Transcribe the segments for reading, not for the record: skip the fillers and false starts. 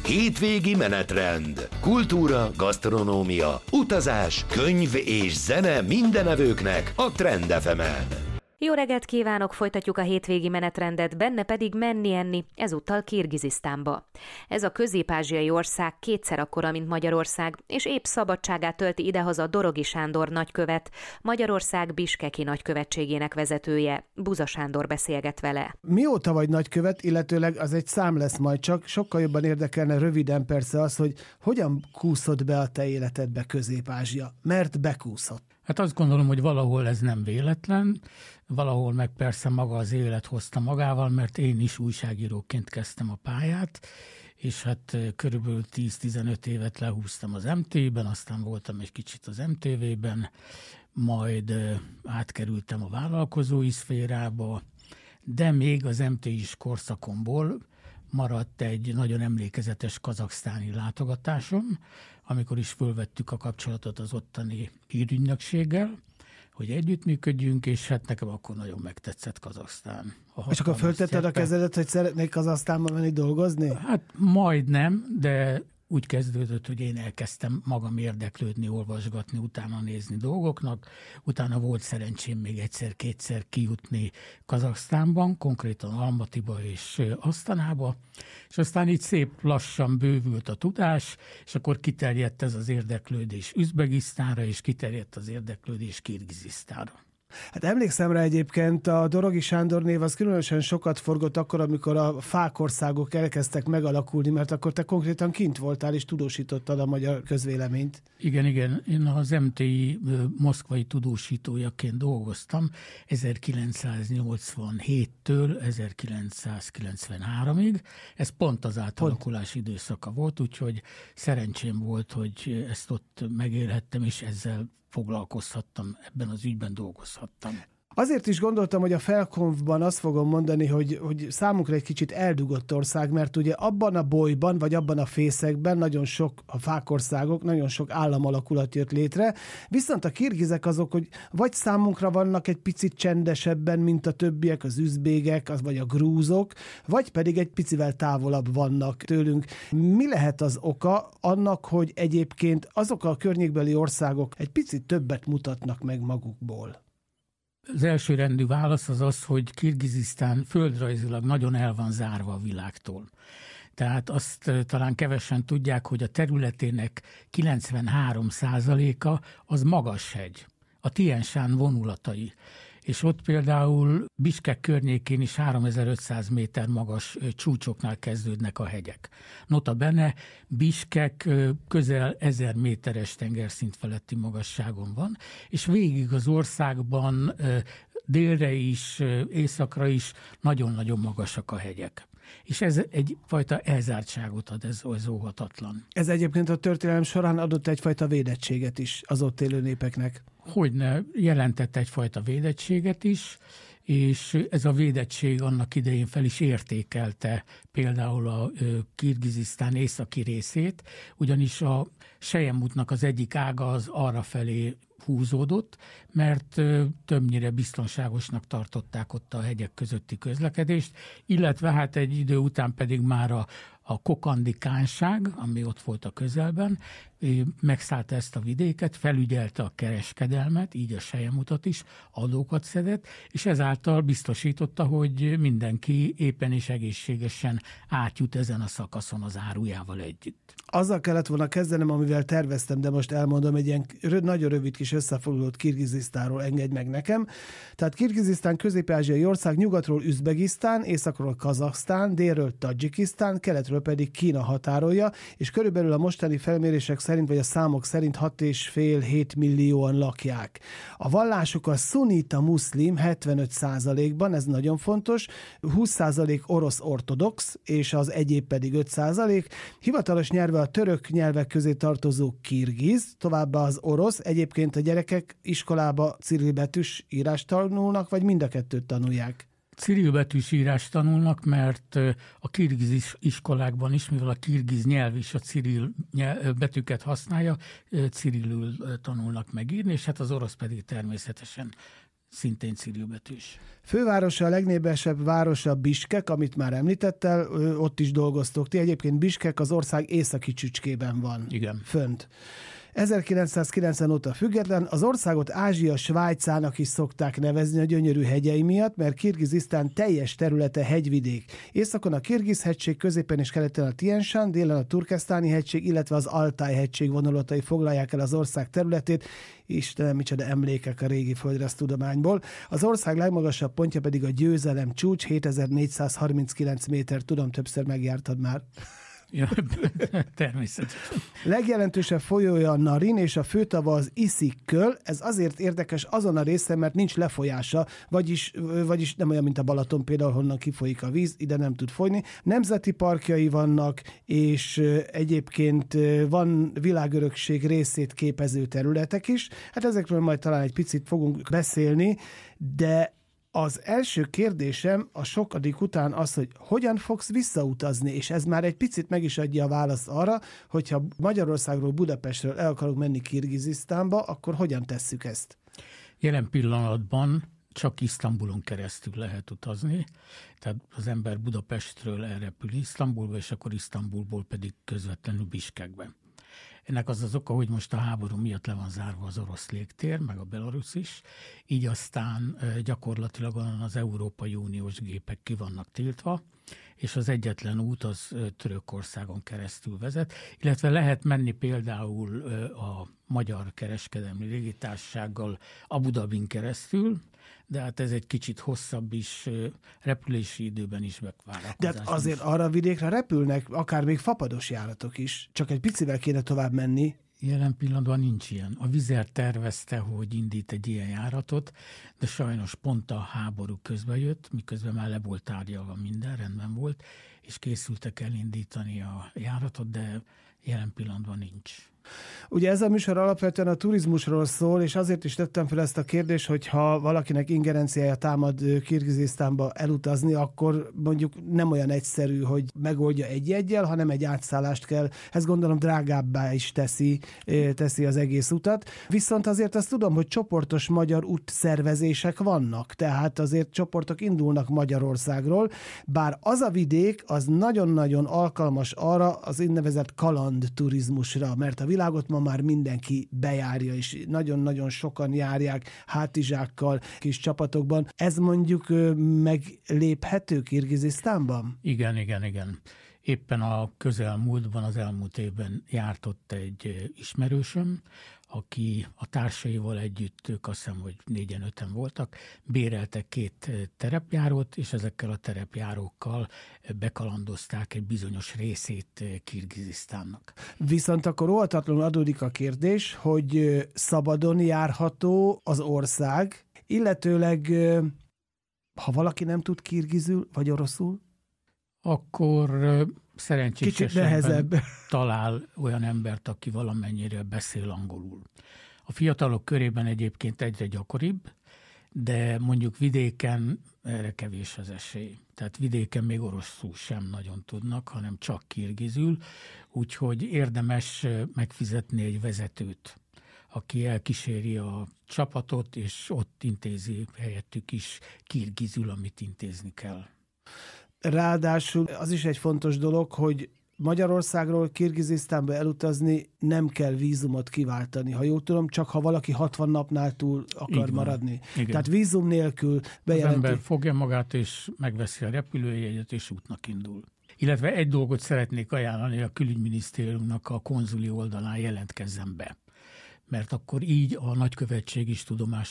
Hétvégi menetrend. Kultúra, gasztronómia, utazás, könyv és zene minden evőknek a Trend FM-en. Jó reggelt kívánok, folytatjuk a hétvégi menetrendet, benne pedig menni-enni, ezúttal Kirgizisztánba. Ez a közép-ázsiai ország kétszer akkora, mint Magyarország, és épp szabadságát tölti idehaza Dorogi Sándor nagykövet, Magyarország Biskeki nagykövetségének vezetője. Buza Sándor beszélget vele. Mióta vagy nagykövet, illetőleg az egy szám lesz majd csak, sokkal jobban érdekelne röviden persze az, hogy hogyan kúszott be a te életedbe Közép-Ázsia, mert bekúszott. Hát azt gondolom, hogy valahol ez nem véletlen, valahol meg persze maga az élet hozta magával, mert én is újságíróként kezdtem a pályát, és hát körülbelül 10-15 évet lehúztam az MT-ben, aztán voltam egy kicsit az MTV-ben, majd átkerültem a vállalkozói szférába, de még az MT-is korszakomból maradt egy nagyon emlékezetes kazaksztáni látogatásom, amikor is fölvettük a kapcsolatot az ottani hírügynökséggel, hogy együttműködjünk, és hát nekem akkor nagyon megtetszett Kazaksztán. És akkor föltetted a kezedet, hogy szeretnék Kazahsztánba menni dolgozni? Hát majdnem, de úgy kezdődött, hogy én elkezdtem magam érdeklődni, olvasgatni, utána nézni dolgoknak. Utána volt szerencsém még egyszer-kétszer kijutni Kazaksztánban, konkrétan Almatiba és Asztanába, és aztán így szép lassan bővült a tudás, és akkor kiterjedt ez az érdeklődés Üzbegisztánra, és kiterjedt az érdeklődés Kirgizisztánra. Hát emlékszem rá egyébként, a Dorogi Sándor név az különösen sokat forgott akkor, amikor a fákországok elkezdtek megalakulni, mert akkor te konkrétan kint voltál és tudósítottad a magyar közvéleményt. Igen. Én az MTI moszkvai tudósítójaként dolgoztam 1987-től 1993-ig. Ez pont az átalakulás időszaka volt, úgyhogy szerencsém volt, hogy ezt ott megélhettem, és ezzel foglalkozhattam, ebben az ügyben dolgozhattam. Azért is gondoltam, hogy a Felkonfban azt fogom mondani, hogy számunkra egy kicsit eldugott ország, mert ugye abban a bolyban, vagy abban a fészekben nagyon sok, a fákországok, nagyon sok államalakulat jött létre, viszont a kirgizek azok, hogy vagy számunkra vannak egy picit csendesebben, mint a többiek, az üzbégek, vagy a grúzok, vagy pedig egy picivel távolabb vannak tőlünk. Mi lehet az oka annak, hogy egyébként azok a környékbeli országok egy picit többet mutatnak meg magukból? Az elsőrendű válasz az az, hogy Kirgizisztán földrajzilag nagyon el van zárva a világtól. Tehát azt talán kevesen tudják, hogy a területének 93%-a az magashegy, a Tien Shan vonulatai. És ott például Biskek környékén is 3500 méter magas csúcsoknál kezdődnek a hegyek. Nota bene, Biskek közel 1000 méteres tengerszint feletti magasságon van, és végig az országban délre is, északra is nagyon-nagyon magasak a hegyek. És ez egyfajta elzártságot ad, ez óhatatlan. Ez egyébként a történelem során adott egyfajta védettséget is az ott élő népeknek. Hogyne, jelentett egyfajta védettséget is, és ez a védettség annak idején fel is értékelte például a Kirgizisztán északi részét, ugyanis a Sejem útnak az egyik ága az arrafelé húzódott, mert többnyire biztonságosnak tartották ott a hegyek közötti közlekedést, illetve hát egy idő után pedig már a Kokandi kánság, ami ott volt a közelben, megszállta ezt a vidéket, felügyelte a kereskedelmet, így a Sejemutat is, adókat szedett, és ezáltal biztosította, hogy mindenki éppen és egészségesen átjut ezen a szakaszon az árujával együtt. Azzal kellett volna kezdenem, amivel terveztem, de most elmondom, egy ilyen nagyon rövid kis összefoglalót Kirgizisztánról engedj meg nekem. Tehát Kirgizisztán közép-ázsiai ország, nyugatról Üzbegisztán, északról Kazahsztán, délről Tadzsikisztán, keletről pedig Kína határolja, és körülbelül a mostani felmérések szerint, vagy a számok szerint 6,5-7 millióan lakják. A vallásuk a szunita muszlim 75%-ban, ez nagyon fontos, 20% orosz ortodox, és az egyéb pedig 5%. Hivatalos nyelve a török nyelvek közé tartozó kirgiz, továbbá az orosz. Egyébként a gyerekek iskolába cirilbetűs írást tanulnak, vagy mind a kettőt tanulják? Cirilbetűs írást tanulnak, mert a kirgiz iskolákban is, mivel a kirgiz nyelv is a ciril betűket használja, cirilül tanulnak megírni, és hát az orosz pedig természetesen szintén cirilbetűs. Fővárosa, a legnépesebb városa Biskek, amit már említettel, ott is dolgoztok ti. Egyébként Biskek az ország északi csücskében van. Igen. Fönt. 1990 óta független, az országot Ázsia Svájcának is szokták nevezni a gyönyörű hegyei miatt, mert Kirgizisztán teljes területe hegyvidék. Északon a Kirgiz-hegység, középen és keleten a Tien Shan, délen a Turkesztáni-hegység, illetve az Altáj-hegység vonulatai foglalják el az ország területét. Istenem, micsoda emlékek a régi földrajztudományból. Az ország legmagasabb pontja pedig a Győzelem csúcs, 7439 méter. Tudom, többször megjártad már. Ja, természetesen. Legjelentősebb folyója a Narin, és a főtava az Iszikköl. Ez azért érdekes azon a részen, mert nincs lefolyása, vagyis nem olyan, mint a Balaton például, honnan kifolyik a víz, ide nem tud folyni. Nemzeti parkjai vannak, és egyébként van világörökség részét képező területek is. Hát ezekről majd talán egy picit fogunk beszélni, de az első kérdésem a sokadik után az, hogy hogyan fogsz visszautazni, és ez már egy picit meg is adja a választ arra, hogyha Magyarországról, Budapestről el akarunk menni Kirgizisztánba, akkor hogyan tesszük ezt? Jelen pillanatban csak Isztambulon keresztül lehet utazni, tehát az ember Budapestről elrepül Isztambulba, és akkor Isztambulból pedig közvetlenül Biskekbe. Ennek az az oka, hogy most a háború miatt le van zárva az orosz légtér, meg a belarusz is, így aztán gyakorlatilag az Európai Uniós gépek ki vannak tiltva, és az egyetlen út az Törökországon keresztül vezet, illetve lehet menni például a Magyar Kereskedelmi Légitársasággal Abu Dhabin keresztül, de hát ez egy kicsit hosszabb is, repülési időben is megvárakozás. De hát azért arra vidékre repülnek, akár még fapados járatok is, csak egy picivel kéne tovább menni. Jelen pillanatban nincs ilyen. A Vizer tervezte, hogy indít egy ilyen járatot, de sajnos pont a háború közben jött, miközben már le volt tárgyalva minden, rendben volt, és készültek elindítani a járatot, de jelen pillanatban nincs. Ugye ez a műsor alapvetően a turizmusról szól, és azért is tettem fel ezt a kérdést, hogy ha valakinek ingerenciája támad Kirgizisztánba elutazni, akkor mondjuk nem olyan egyszerű, hogy megoldja egy-egyel, hanem egy átszállást kell. Ez gondolom drágábbá is teszi az egész utat. Viszont azért azt tudom, hogy csoportos magyar útszervezések vannak, tehát azért csoportok indulnak Magyarországról, bár az a vidék az nagyon-nagyon alkalmas arra az úgynevezett kalandturizmusra, mert a világot ma már mindenki bejárja, és nagyon-nagyon sokan járják hátizsákkal, kis csapatokban. Ez mondjuk megléphető Kirgizisztánban? Igen. Éppen a közelmúltban, az elmúlt évben járt ott egy ismerősöm, aki a társaival együtt, ők azt hiszem, hogy 4-5 voltak, béreltek 2 terepjárót, és ezekkel a terepjárókkal bekalandozták egy bizonyos részét Kirgizisztánnak. Viszont akkor óhatatlanul adódik a kérdés, hogy szabadon járható az ország, illetőleg ha valaki nem tud kirgizül vagy oroszul, akkor szerencsés esetben talál olyan embert, aki valamennyire beszél angolul. A fiatalok körében egyébként egyre gyakoribb, de mondjuk vidéken erre kevés az esély. Tehát vidéken még oroszul sem nagyon tudnak, hanem csak kirgizül, úgyhogy érdemes megfizetni egy vezetőt, aki elkíséri a csapatot, és ott intézi helyettük is kirgizül, amit intézni kell. Ráadásul az is egy fontos dolog, hogy Magyarországról Kirgizisztánba elutazni nem kell vízumot kiváltani. Ha jól tudom, csak ha valaki 60 napnál túl akar maradni. Igen. Tehát vízum nélkül bejelenti. Az ember fogja magát, és megveszi a repülőjegyet, és útnak indul. Illetve egy dolgot szeretnék ajánlani, a külügyminisztériumnak a konzuli oldalán jelentkezzen be. Mert akkor így a nagykövetség is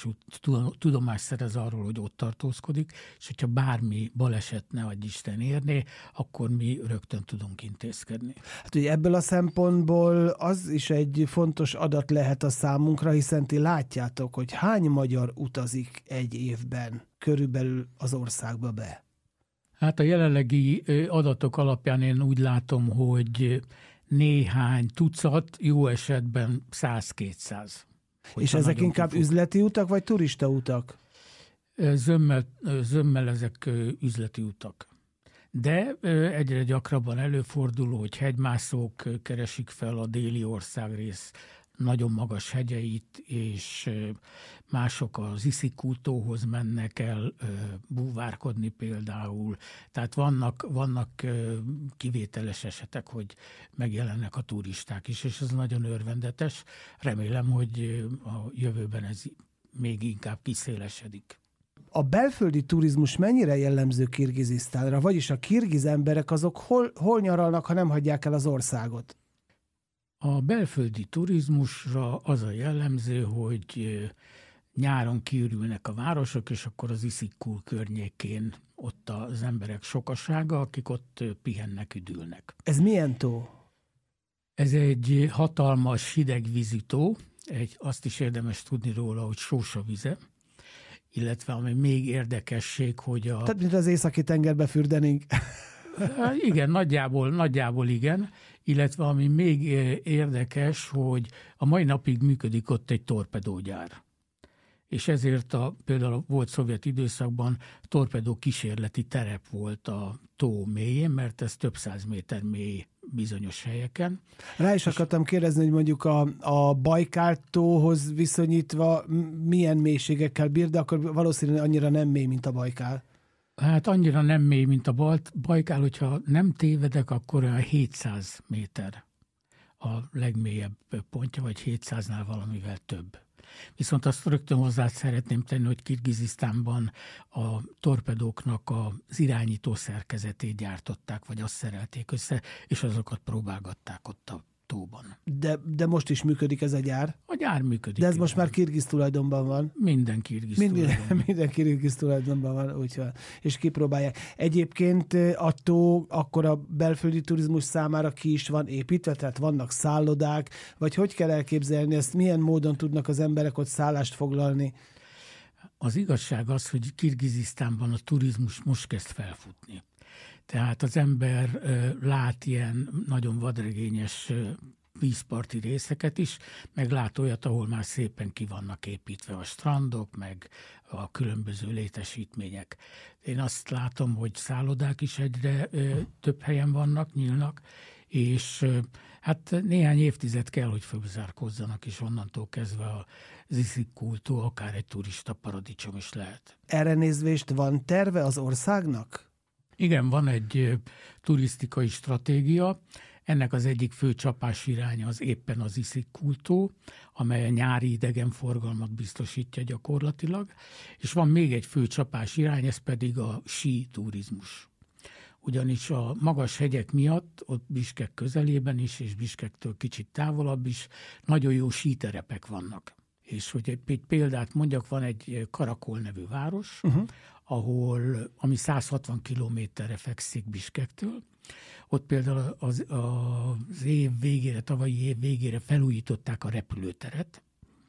tudomást szerez arról, hogy ott tartózkodik, és hogyha bármi baleset ne adj Isten érné, akkor mi rögtön tudunk intézkedni. Hát ugye ebből a szempontból az is egy fontos adat lehet a számunkra, hiszen ti látjátok, hogy hány magyar utazik egy évben körülbelül az országba be? Hát a jelenlegi adatok alapján én úgy látom, hogy néhány tucat, jó esetben 100-200. És ezek inkább üzleti utak, vagy turista utak? Zömmel ezek üzleti utak. De egyre gyakrabban előfordul, hogy hegymászók keresik fel a déli országrész nagyon magas hegyeit, és mások az Issyk-kútóhoz mennek el búvárkodni például. Tehát vannak kivételes esetek, hogy megjelennek a turisták is, és ez nagyon örvendetes. Remélem, hogy a jövőben ez még inkább kiszélesedik. A belföldi turizmus mennyire jellemző Kirgizisztánra? Vagyis a kirgiz emberek azok hol nyaralnak, ha nem hagyják el az országot? A belföldi turizmusra az a jellemző, hogy nyáron kiürülnek a városok, és akkor az Issyk-kul környékén ott az emberek sokasága, akik ott pihennek, üdülnek. Ez milyen tó? Ez egy hatalmas hidegvízű tó, azt is érdemes tudni róla, hogy sósavize, illetve ami még érdekesség, hogy Tehát, mint az északi tengerbe fürdenénk. Igen, nagyjából igen, illetve ami még érdekes, hogy a mai napig működik ott egy torpedógyár. És ezért például a volt szovjet időszakban torpedó kísérleti terep volt a tó mélyén, mert ez több 100 méter mély bizonyos helyeken. Rá is akartam kérdezni, hogy mondjuk a Bajkál-tóhoz viszonyítva milyen mélységekkel bír, de akkor valószínűleg annyira nem mély, mint a Bajkál. Hát annyira nem mély, mint a Bajkál, hogyha nem tévedek, akkor a 700 méter a legmélyebb pontja, vagy 700-nál valamivel több. Viszont azt rögtön hozzá szeretném tenni, hogy Kirgizisztánban a torpedóknak az irányító szerkezetét gyártották, vagy azt szerelték össze, és azokat próbálgatták ott a tóban. De most is működik ez a gyár? A gyár működik. De ez most már kirgiz tulajdonban van? Minden kirgiz tulajdonban. Minden kirgiz tulajdonban van, úgyhogy, és kipróbálják. Egyébként a tó akkor a belföldi turizmus számára ki is van építve, tehát vannak szállodák, vagy hogy kell elképzelni ezt, milyen módon tudnak az emberek ott szállást foglalni? Az igazság az, hogy Kirgizisztánban a turizmus most kezd felfutni. Tehát az ember lát ilyen nagyon vadregényes vízparti részeket is, meg lát olyat, ahol már szépen ki vannak építve a strandok, meg a különböző létesítmények. Én azt látom, hogy szállodák is egyre több helyen vannak, nyílnak, és hát néhány évtized kell, hogy fölzárkózzanak, és onnantól kezdve az Issyk-kul-tó akár egy turista paradicsom is lehet. Erre nézvést van terve az országnak? Igen, van egy turisztikai stratégia. Ennek az egyik fő csapási iránya az éppen az Issyk-kul-tó, amely a nyári idegenforgalmat biztosítja gyakorlatilag, és van még egy fő csapási irány, ez pedig a sí turizmus. Ugyanis a magas hegyek miatt, ott Biskek közelében is, és Biskektől kicsit távolabb is, nagyon jó síterepek vannak. És hogy egy példát mondjak, van egy Karakol nevű város, ami 160 kilométerre fekszik Biskektől. Ott például az év végére, tavalyi év végére felújították a repülőteret,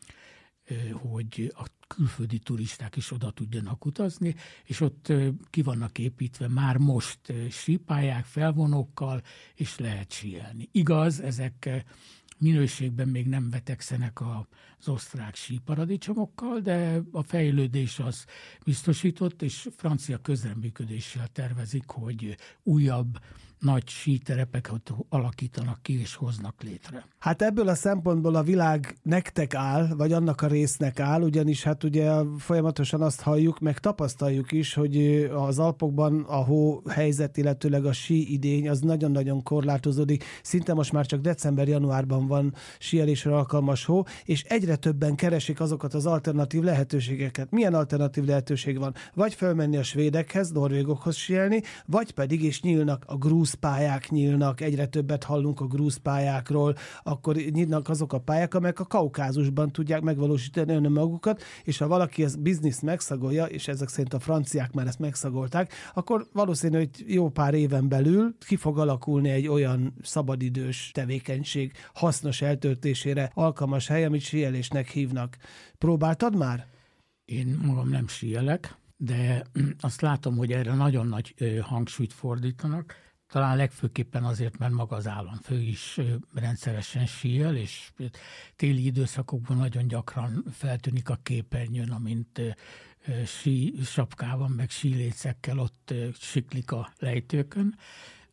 hogy a külföldi turisták is oda tudjanak utazni, és ott ki vannak építve már most sípályák, felvonókkal, és lehet síelni. Igaz, ezek minőségben még nem vetekszenek az osztrák síparadicsomokkal, de a fejlődés az biztosított, és francia közreműködéssel tervezik, hogy újabb nagy síterepeket alakítanak ki és hoznak létre. Hát ebből a szempontból a világ nektek áll, vagy annak a résznek áll, ugyanis hát ugye folyamatosan azt halljuk, meg tapasztaljuk is, hogy az Alpokban a hó helyzet, illetőleg a sí idény az nagyon-nagyon korlátozódik. Szinte most már csak december-januárban van síelésre alkalmas hó, és egyre többen keresik azokat az alternatív lehetőségeket. Milyen alternatív lehetőség van? Vagy fölmenni a svédekhez, norvégokhoz síelni, vagy pedig is nyílnak a grúzpályák nyílnak, egyre többet hallunk a grúzpályákról, akkor nyílnak azok a pályák, amelyek a Kaukázusban tudják megvalósítani önmagukat, és ha valaki ezt bizniszt megszagolja, és ezek szerint a franciák már ezt megszagolták, akkor valószínű, hogy jó pár éven belül ki fog alakulni egy olyan szabadidős tevékenység hasznos eltöltésére alkalmas hely, amit síelésnek hívnak. Próbáltad már? Én magam nem síelek, de azt látom, hogy erre nagyon nagy hangsúlyt fordítanak. Talán legfőképpen azért, mert maga az államfő is rendszeresen síel, és téli időszakokban nagyon gyakran feltűnik a képernyőn, amint sí sapkában, meg sílécekkel ott siklik a lejtőkön.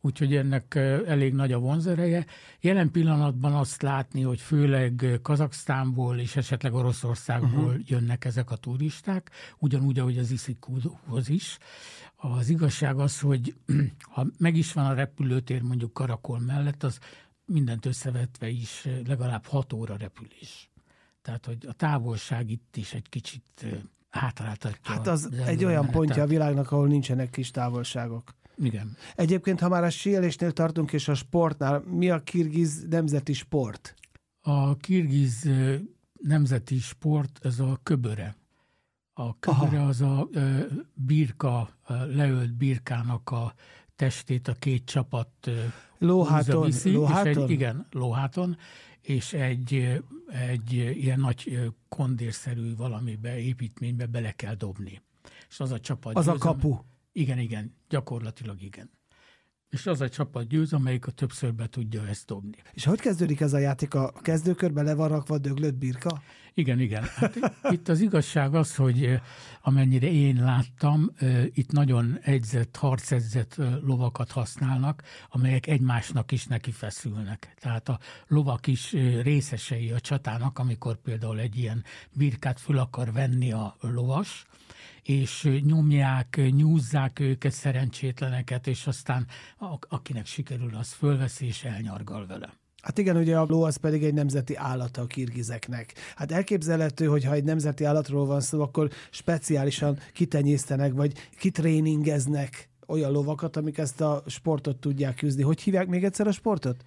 úgyhogy ennek elég nagy a vonzereje. Jelen pillanatban azt látni, hogy főleg Kazaksztánból és esetleg Oroszországból jönnek ezek a turisták, ugyanúgy, ahogy az ISZIQ-hoz is. Az igazság az, hogy ha meg is van a repülőtér mondjuk Karakol mellett, az mindent összevetve is legalább 6 óra repülés. Tehát, hogy a távolság itt is egy kicsit hátráltatja. Hát az egy olyan pontja a világnak, ahol nincsenek kis távolságok. Igen. Egyébként, ha már a síelésnél tartunk és a sportnál, mi a kirgiz nemzeti sport? A kirgiz nemzeti sport, ez a köböre. A köböre az a birka, leölt birkának a testét a két csapat lóháton. Igen, lóháton, és egy ilyen nagy kondérszerű valamibe, építménybe bele kell dobni. És az a csapat az győz, a kapu. Igen, gyakorlatilag igen. És az a csapat győz, amelyik a többször be tudja ezt dobni. És hogy kezdődik ez a játék? A kezdőkörbe le van rakva döglött birka? Igen. Hát itt az igazság az, hogy amennyire én láttam, itt nagyon harcedzett lovakat használnak, amelyek egymásnak is neki feszülnek. Tehát a lovak is részesei a csatának, amikor például egy ilyen birkát föl akar venni a lovas, és nyomják, nyúzzák őket, szerencsétleneket, és aztán akinek sikerül, az fölveszi és elnyargal vele. Hát igen, ugye a ló az pedig egy nemzeti állata a kirgizeknek. Hát elképzelhető, hogy ha egy nemzeti állatról van szó, akkor speciálisan kitenyésztenek, vagy kitréningeznek olyan lovakat, amik ezt a sportot tudják küzdni. Hogy hívják még egyszer a sportot?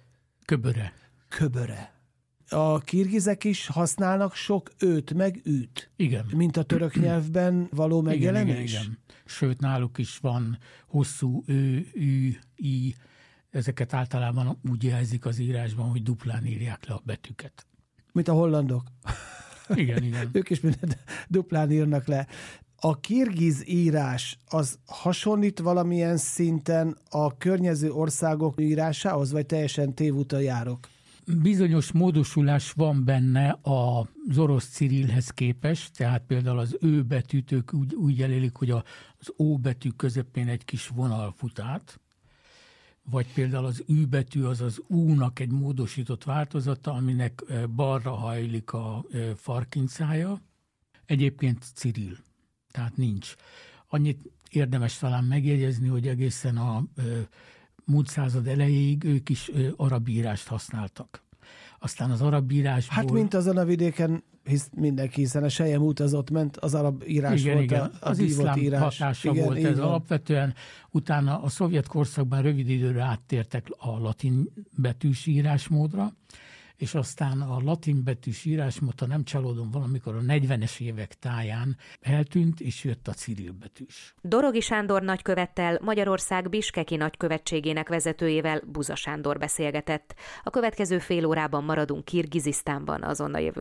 Köböre. A kirgizek is használnak sok őt, meg űt. Igen. Mint a török nyelvben való megjelenés? Igen. Sőt, náluk is van hosszú ő, ű, i. Ezeket általában úgy jelzik az írásban, hogy duplán írják le a betűket. Mint a hollandok. Igen. Ők is mindent duplán írnak le. A kirgiz írás az hasonlít valamilyen szinten a környező országok írásához, vagy teljesen tévúton járok? Bizonyos módosulás van benne az orosz cirilhez képest, tehát például az ő betűt ők úgy jelölik, hogy az ó betű közepén egy kis vonal fut át, vagy például az ű betű az az ú-nak egy módosított változata, aminek balra hajlik a farkincája. Egyébként ciril, tehát nincs. Annyit érdemes talán megjegyezni, hogy egészen a múlt század elejéig ők is arab írást használtak. Aztán az arab írásból... Hát mint azon a vidéken mindenki, hiszen a Sejem út az ott ment, az arab írás volt igen. Az iszlám írás. Hatása volt ez alapvetően. Utána a szovjet korszakban rövid időre áttértek a latin betűs írásmódra, és aztán a latin betűs írásmód, ha nem csalódom, valamikor a 40-es évek táján eltűnt, és jött a ciril betűs. Dorogi Sándor nagykövettel, Magyarország Biskeki nagykövetségének vezetőjével Buza Sándor beszélgetett. A következő fél órában maradunk Kirgizisztánban, azonnal jövünk.